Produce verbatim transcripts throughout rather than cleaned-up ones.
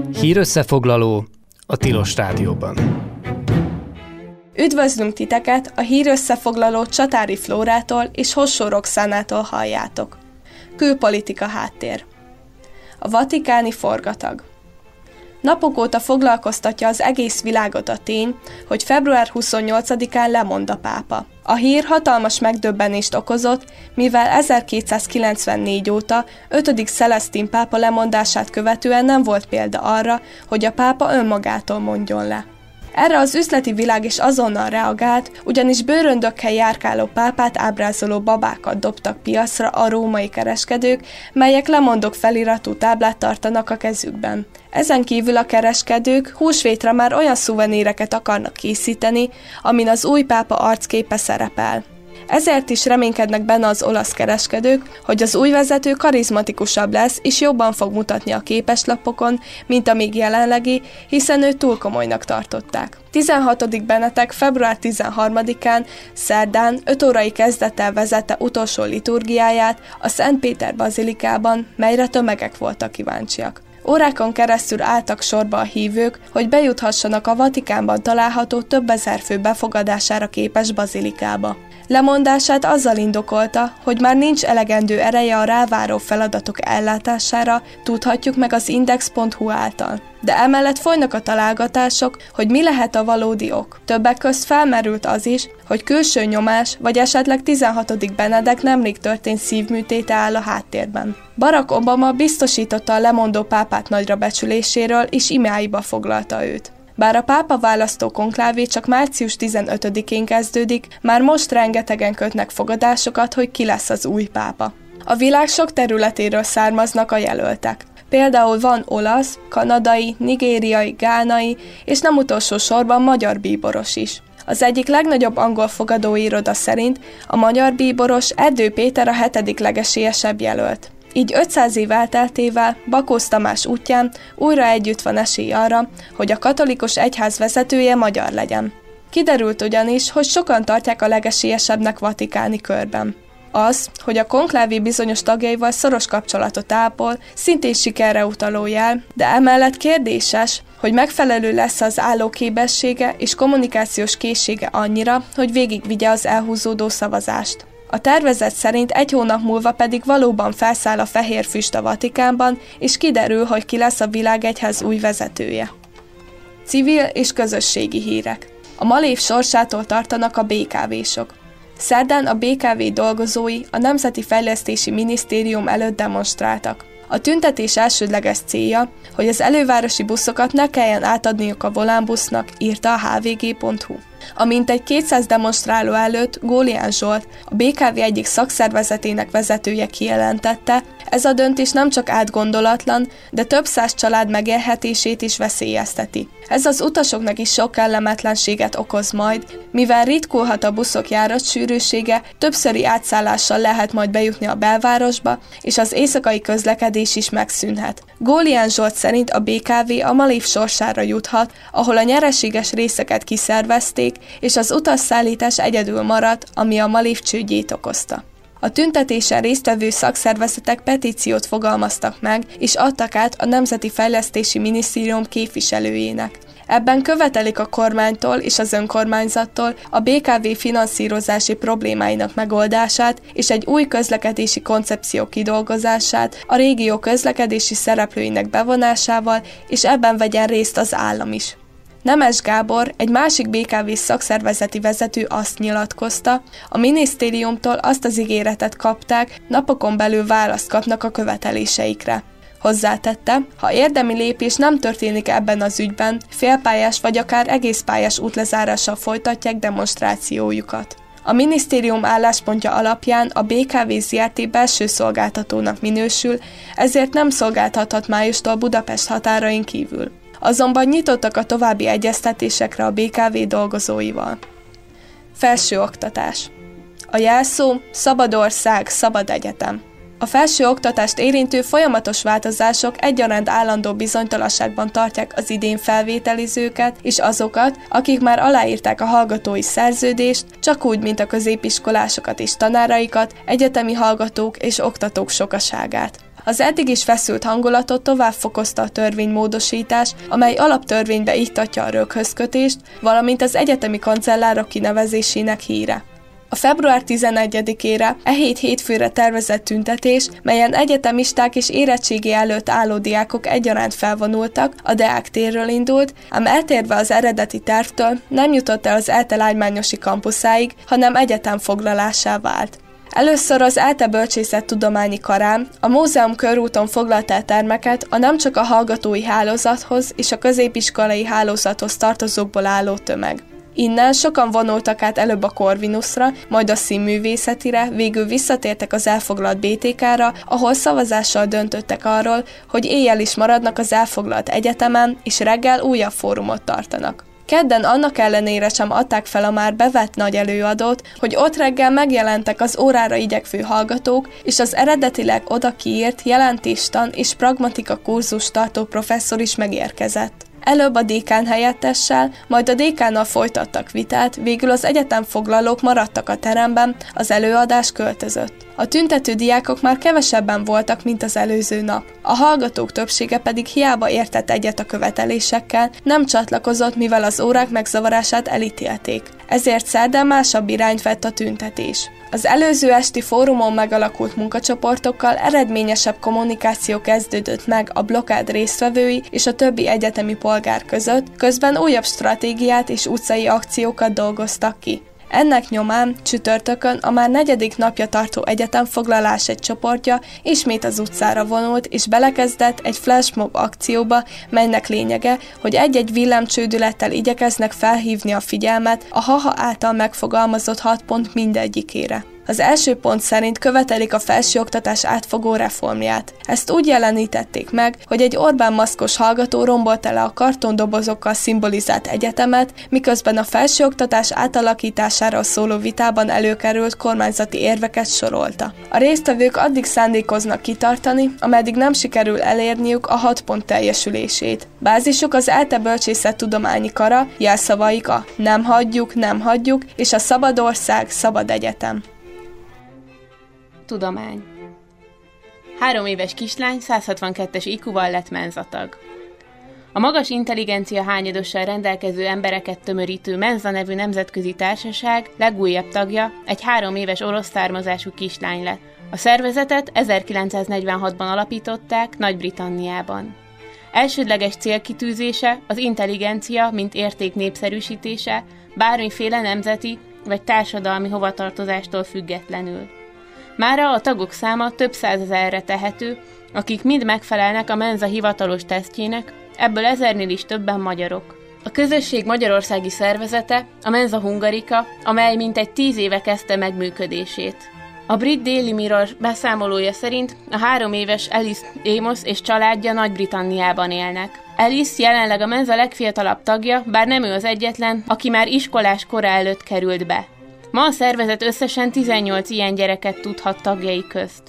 Hírösszefoglaló a Tilos Rádióban. Üdvözlünk titeket, a hírösszefoglaló Csatári Flórától és Hossó Roxánától halljátok. Külpolitika háttér. A vatikáni forgatag. Napok óta foglalkoztatja az egész világot a tény, hogy február huszonnyolcadikán lemond a pápa. A hír hatalmas megdöbbenést okozott, mivel ezerkétszázkilencvennégy óta ötödik Celesztin pápa lemondását követően nem volt példa arra, hogy a pápa önmagától mondjon le. Erre az üzleti világ is azonnal reagált, ugyanis bőröndökkel járkáló pápát ábrázoló babákat dobtak piacra a római kereskedők, melyek lemondok feliratú táblát tartanak a kezükben. Ezen kívül a kereskedők húsvétra már olyan szuveníreket akarnak készíteni, amin az új pápa arcképe szerepel. Ezért is reménykednek benne az olasz kereskedők, hogy az új vezető karizmatikusabb lesz és jobban fog mutatni a képeslapokon, mint a még jelenlegi, hiszen őt túl komolynak tartották. tizenhatodik Benetek február tizenharmadikán, szerdán öt órai kezdettel vezette utolsó liturgiáját a Szent Péter bazilikában, melyre tömegek voltak kíváncsiak. Órákon keresztül álltak sorba a hívők, hogy bejuthassanak a Vatikánban található több ezer fő befogadására képes bazilikába. Lemondását azzal indokolta, hogy már nincs elegendő ereje a ráváró feladatok ellátására, tudhatjuk meg az index pont hu által. De emellett folynak a találgatások, hogy mi lehet a valódi ok. Többek közt felmerült az is, hogy külső nyomás, vagy esetleg tizenhatodik Benedek nemrég történt szívműtéte áll a háttérben. Barack Obama biztosította a lemondó pápát nagyra becsüléséről, és imáiba foglalta őt. Bár a pápa választó konklávé csak március tizenötödikén kezdődik, már most rengetegen kötnek fogadásokat, hogy ki lesz az új pápa. A világ sok területéről származnak a jelöltek. Például van olasz, kanadai, nigériai, gánai, és nem utolsó sorban magyar bíboros is. Az egyik legnagyobb angol fogadóiroda szerint a magyar bíboros Erdő Péter a hetedik legesélyesebb jelölt. Így ötszáz év elteltével Bakócz Tamás útján újra együtt van esély arra, hogy a katolikus egyház vezetője magyar legyen. Kiderült ugyanis, hogy sokan tartják a legesélyesebbnek vatikáni körben. Az, hogy a konklávé bizonyos tagjaival szoros kapcsolatot ápol, szintén sikerre utaló jel, de emellett kérdéses, hogy megfelelő lesz az állóképessége és kommunikációs készsége annyira, hogy végigvigye az elhúzódó szavazást. A tervezet szerint egy hónap múlva pedig valóban felszáll a fehér füst a Vatikánban, és kiderül, hogy ki lesz a világegyház új vezetője. Civil és közösségi hírek. A Malév sorsától tartanak a bé ká vésok. Szerdán a bé ká vé dolgozói a Nemzeti Fejlesztési Minisztérium előtt demonstráltak. A tüntetés elsődleges célja, hogy az elővárosi buszokat ne kelljen átadniuk a volánbusznak, írta a há vé gé pont hu. A mintegy kétszáz demonstráló előtt Gólián Zsolt, a bé ká vé egyik szakszervezetének vezetője kijelentette, ez a döntés nem csak átgondolatlan, de több száz család megélhetését is veszélyezteti. Ez az utasoknak is sok kellemetlenséget okoz majd, mivel ritkulhat a buszok járatsűrűsége, többszöri átszállással lehet majd bejutni a belvárosba, és az éjszakai közlekedés is megszűnhet. Gólián Zsolt szerint a bé ká vé a Malév sorsára juthat, ahol a nyereséges részeket kiszervezték, és az utasszállítás egyedül maradt, ami a Malév csődjét okozta. A tüntetésen résztvevő szakszervezetek petíciót fogalmaztak meg, és adtak át a Nemzeti Fejlesztési Minisztérium képviselőjének. Ebben követelik a kormánytól és az önkormányzattól a bé ká vé finanszírozási problémáinak megoldását és egy új közlekedési koncepció kidolgozását a régió közlekedési szereplőinek bevonásával, és ebben vegyen részt az állam is. Nemes Gábor, egy másik bé ká vé szakszervezeti vezető azt nyilatkozta, a minisztériumtól azt az ígéretet kapták, napokon belül választ kapnak a követeléseikre. Hozzátette, ha érdemi lépés nem történik ebben az ügyben, félpályás vagy akár egészpályás útlezárással folytatják demonstrációjukat. A minisztérium álláspontja alapján a bé ká vé zé er té belső szolgáltatónak minősül, ezért nem szolgáltathat májustól Budapest határain kívül. Azonban nyitottak a további egyeztetésekre a bé ká vé dolgozóival. Felsőoktatás. A jelszó szabad ország, szabad egyetem. A felsőoktatást érintő folyamatos változások egyaránt állandó bizonytalanságban tartják az idén felvételizőket és azokat, akik már aláírták a hallgatói szerződést, csak úgy, mint a középiskolásokat és tanáraikat, egyetemi hallgatók és oktatók sokaságát. Az eddig is feszült hangulatot tovább fokozta a törvénymódosítás, amely alaptörvénybe iktatja a röghözkötést, valamint az egyetemi kancellárok kinevezésének híre. A február tizenegyedikére e hét hétfőre tervezett tüntetés, melyen egyetemisták és érettségi előtt álló diákok egyaránt felvonultak, a Deák térről indult, ám eltérve az eredeti tervtől nem jutott el az ELTE lágymányosi kampuszáig, hanem egyetem foglalásá vált. Először az ELTE bölcsészettudományi karán, a múzeum körúton foglalt el termeket a nem csak a hallgatói hálózathoz és a középiskolai hálózathoz tartozókból álló tömeg. Innen sokan vonultak át előbb a Corvinusra, majd a színművészetire, végül visszatértek az elfoglalt bé té ká-ra, ahol szavazással döntöttek arról, hogy éjjel is maradnak az elfoglalt egyetemen, és reggel újabb fórumot tartanak. Kedden annak ellenére sem adták fel a már bevett nagy előadót, hogy ott reggel megjelentek az órára igyekvő hallgatók, és az eredetileg oda kiírt jelentéstan és pragmatika kurzus tartó professzor is megérkezett. Előbb a dékán helyettessel, majd a dékánnal folytattak vitát, végül az egyetemfoglalók maradtak a teremben, az előadás költözött. A tüntető diákok már kevesebben voltak, mint az előző nap. A hallgatók többsége pedig hiába értett egyet a követelésekkel, nem csatlakozott, mivel az órák megzavarását elítélték. Ezért szerdán másabb irányt vett a tüntetés. Az előző esti fórumon megalakult munkacsoportokkal eredményesebb kommunikáció kezdődött meg a blokkád résztvevői és a többi egyetemi polgár között, közben újabb stratégiát és utcai akciókat dolgoztak ki. Ennek nyomán csütörtökön a már negyedik napja tartó egyetemfoglalás egy csoportja ismét az utcára vonult és belekezdett egy flashmob akcióba, melynek lényege, hogy egy-egy villámcsődülettel igyekeznek felhívni a figyelmet a Haha által megfogalmazott hat pont mindegyikére. Az első pont szerint követelik a felsőoktatás átfogó reformját. Ezt úgy jelenítették meg, hogy egy Orbán maszkos hallgató rombolta le a kartondobozokkal szimbolizált egyetemet, miközben a felsőoktatás átalakításáról szóló vitában előkerült kormányzati érveket sorolta. A résztvevők addig szándékoznak kitartani, ameddig nem sikerül elérniük a hat pont teljesülését. Bázisuk az ELTE bölcsészettudományi kara, jelszavaik a nem hagyjuk, nem hagyjuk és a szabad ország, szabad egyetem. Tudomány. Három éves kislány száz hatvankettes í kúval lett menzatag. A magas intelligencia hányadossal rendelkező embereket tömörítő Menza nevű nemzetközi társaság legújabb tagja egy három éves orosz származású kislány lett. A szervezetet ezerkilencszáznegyvenhatban alapították Nagy-Britanniában. Elsődleges célkitűzése az intelligencia, mint érték népszerűsítése, bármiféle nemzeti vagy társadalmi hovatartozástól függetlenül. Mára a tagok száma több százezerre tehető, akik mind megfelelnek a Menza hivatalos tesztjének, ebből ezernél is többen magyarok. A közösség magyarországi szervezete a Menza Hungarica, amely mintegy tíz éve kezdte megműködését. A brit Daily Mirror beszámolója szerint a három éves Alice Amos és családja Nagy-Britanniában élnek. Alice jelenleg a Menza legfiatalabb tagja, bár nem ő az egyetlen, aki már iskolás kora előtt került be. Ma a szervezet összesen tizennyolc ilyen gyereket tudhat tagjai közt.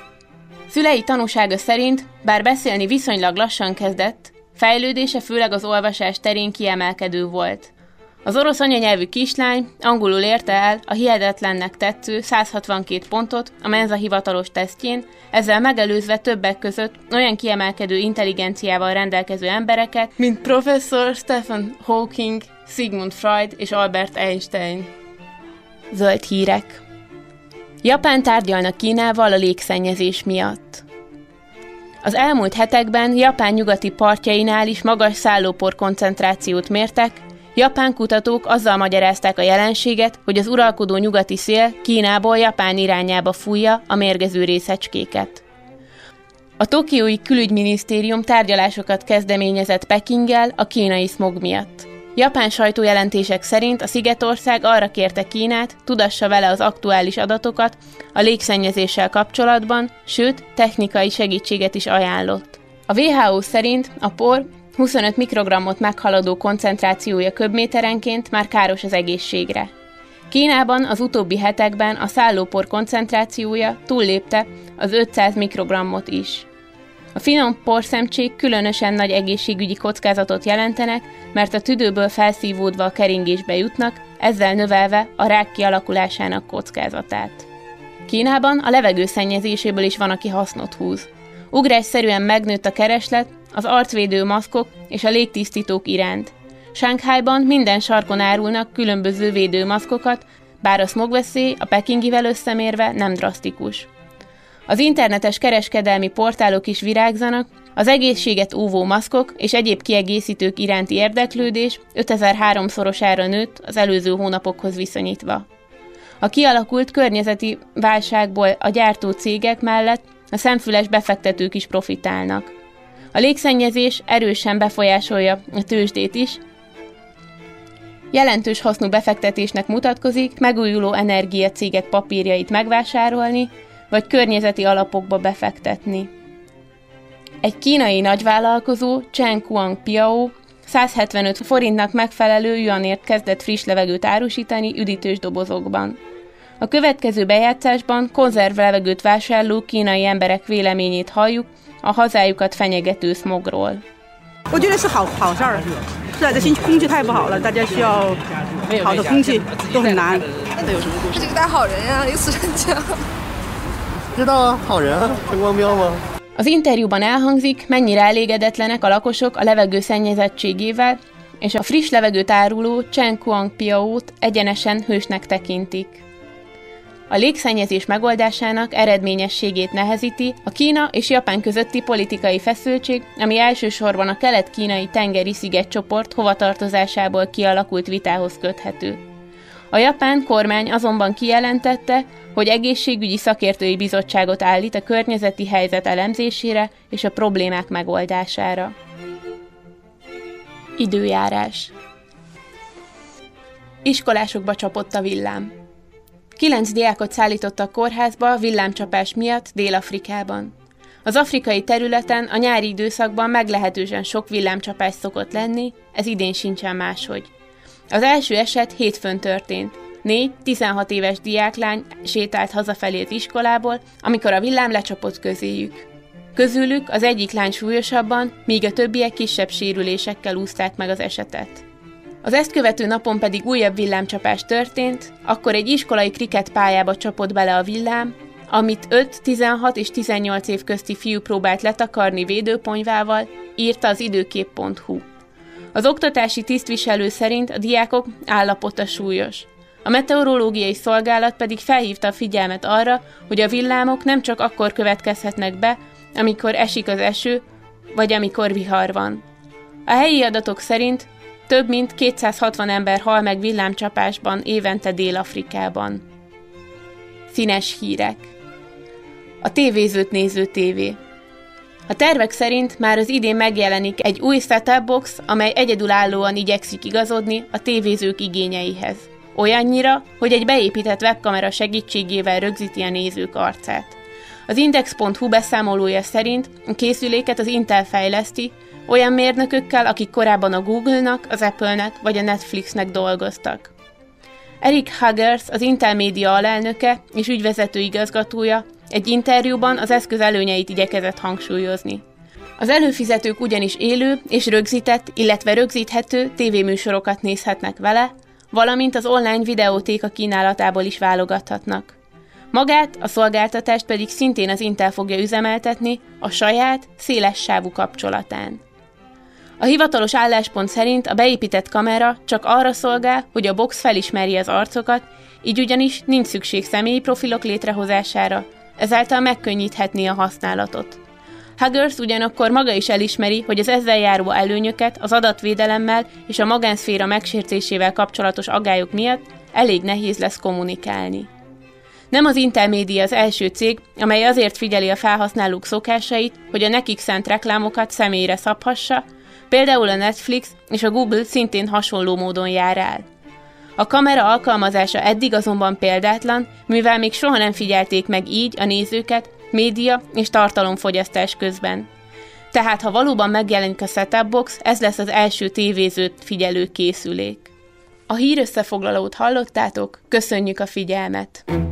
Szülei tanúsága szerint, bár beszélni viszonylag lassan kezdett, fejlődése főleg az olvasás terén kiemelkedő volt. Az orosz anyanyelvű kislány angolul érte el a hihetetlennek tetsző száz hatvankét pontot a Menza hivatalos tesztjén, ezzel megelőzve többek között olyan kiemelkedő intelligenciával rendelkező embereket, mint professzor Stephen Hawking, Sigmund Freud és Albert Einstein. Zöld hírek. Japán tárgyalnak Kínával a légszennyezés miatt. Az elmúlt hetekben Japán nyugati partjainál is magas szállópor koncentrációt mértek, japán kutatók azzal magyarázták a jelenséget, hogy az uralkodó nyugati szél Kínából Japán irányába fújja a mérgező részecskéket. A tokiói külügyminisztérium tárgyalásokat kezdeményezett Pekinggel a kínai szmog miatt. Japán sajtójelentések szerint a szigetország arra kérte Kínát, tudassa vele az aktuális adatokat a légszennyezéssel kapcsolatban, sőt, technikai segítséget is ajánlott. A dupla vé há ó szerint a por huszonöt mikrogrammot meghaladó koncentrációja köbméterenként már káros az egészségre. Kínában az utóbbi hetekben a szállópor koncentrációja túllépte az ötszáz mikrogrammot is. A finom porszemcsék különösen nagy egészségügyi kockázatot jelentenek, mert a tüdőből felszívódva a keringésbe jutnak, ezzel növelve a rák kialakulásának kockázatát. Kínában a levegő szennyezéséből is van, aki hasznot húz. Ugrásszerűen megnőtt a kereslet az arcvédő maszkok és a légtisztítók iránt. Shanghaiban minden sarkon árulnak különböző védőmaszkokat, bár a szmogveszély a pekingivel összemérve nem drasztikus. Az internetes kereskedelmi portálok is virágzanak, az egészséget óvó maszkok és egyéb kiegészítők iránti érdeklődés ötezer-háromszorosára nőtt az előző hónapokhoz viszonyítva. A kialakult környezeti válságból a gyártó cégek mellett a szemfüles befektetők is profitálnak. A légszennyezés erősen befolyásolja a tőzsdét is, jelentős hasznú befektetésnek mutatkozik megújuló energiacégek papírjait megvásárolni, vagy környezeti alapokba befektetni. Egy kínai nagyvállalkozó, Chen Guangpiao, száz hetvenöt forintnak megfelelő juanért kezdett friss levegőt árusítani üdítős dobozokban. A következő bejátszásban konzervlevegőt vásárló kínai emberek véleményét halljuk a hazájukat fenyegető szmogról. 我觉得是好好事儿，是啊，这新空气太不好了，大家需要好的空气都很难。 这有什么故事？这个大好人呀，一个死人家。 知道啊，好人啊，陈光标吗？ Az interjúban elhangzik, mennyire elégedetlenek a lakosok a levegő szennyezettségével, és a friss levegőt áruló Chen Guangpiao-t egyenesen hősnek tekintik. A légszennyezés megoldásának eredményességét nehezíti a Kína és Japán közötti politikai feszültség, ami elsősorban a kelet-kínai tengeri szigetcsoport hovatartozásából kialakult vitához köthető. A japán kormány azonban kijelentette, hogy egészségügyi szakértői bizottságot állít a környezeti helyzet elemzésére és a problémák megoldására. Időjárás. Iskolásokba csapott a villám. Kilenc diákot szállítottak kórházba villámcsapás miatt Dél-Afrikában. Az afrikai területen a nyári időszakban meglehetősen sok villámcsapás szokott lenni, ez idén sincsen máshogy. Az első eset hétfőn történt. Négy tizenhat éves diáklány sétált hazafelé az iskolából, amikor a villám lecsapott közéjük. Közülük az egyik lány súlyosabban, míg a többiek kisebb sérülésekkel úszták meg az esetet. Az ezt követő napon pedig újabb villámcsapás történt, akkor egy iskolai kriketpályába csapott bele a villám, amit öt, tizenhat és tizennyolc év közti fiú próbált letakarni védőponyvával, írta az időkép pont hu. Az oktatási tisztviselő szerint a diákok állapota súlyos. A meteorológiai szolgálat pedig felhívta a figyelmet arra, hogy a villámok nem csak akkor következhetnek be, amikor esik az eső, vagy amikor vihar van. A helyi adatok szerint több mint kétszázhatvan ember hal meg villámcsapásban évente Dél-Afrikában. Színes hírek. A tévézőt néző tévé. A tervek szerint már az idén megjelenik egy új set-top box, amely egyedülállóan igyekszik igazodni a tévézők igényeihez. Olyannyira, hogy egy beépített webkamera segítségével rögzíti a nézők arcát. Az index pont hu beszámolója szerint a készüléket az Intel fejleszti, olyan mérnökökkel, akik korábban a Google-nak, az Apple-nek vagy a Netflixnek dolgoztak. Eric Huggers, az Intel Média alelnöke és ügyvezető igazgatója egy interjúban az eszköz előnyeit igyekezett hangsúlyozni. Az előfizetők ugyanis élő és rögzített, illetve rögzíthető tévéműsorokat nézhetnek vele, valamint az online videótéka kínálatából is válogathatnak. Magát, a szolgáltatást pedig szintén az Intel fogja üzemeltetni a saját, széles sávú kapcsolatán. A hivatalos álláspont szerint a beépített kamera csak arra szolgál, hogy a box felismerje az arcokat, így ugyanis nincs szükség személyi profilok létrehozására, ezáltal megkönnyíthetné a használatot. Huggers ugyanakkor maga is elismeri, hogy az ezzel járó előnyöket az adatvédelemmel és a magánszféra megsértésével kapcsolatos aggályok miatt elég nehéz lesz kommunikálni. Nem az Intel Média az első cég, amely azért figyeli a felhasználók szokásait, hogy a nekik szánt reklámokat személyre szabhassa, például a Netflix és a Google szintén hasonló módon jár el. A kamera alkalmazása eddig azonban példátlan, mivel még soha nem figyelték meg így a nézőket média és tartalomfogyasztás közben. Tehát ha valóban megjelenik a set-top box, ez lesz az első tévézőt figyelő készülék. A hírösszefoglalót hallottátok, köszönjük a figyelmet!